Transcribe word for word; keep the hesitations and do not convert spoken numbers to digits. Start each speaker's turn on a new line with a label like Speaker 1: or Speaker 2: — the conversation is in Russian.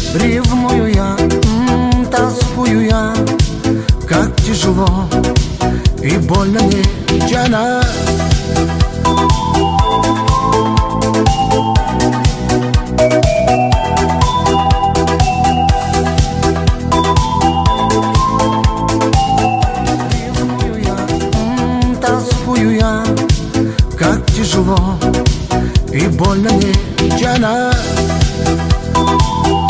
Speaker 1: Ревную я, м, тоскую я, как тяжело и больно мне, Джана. Ревную я, м, тоскую я, как тяжело и больно мне, Джана.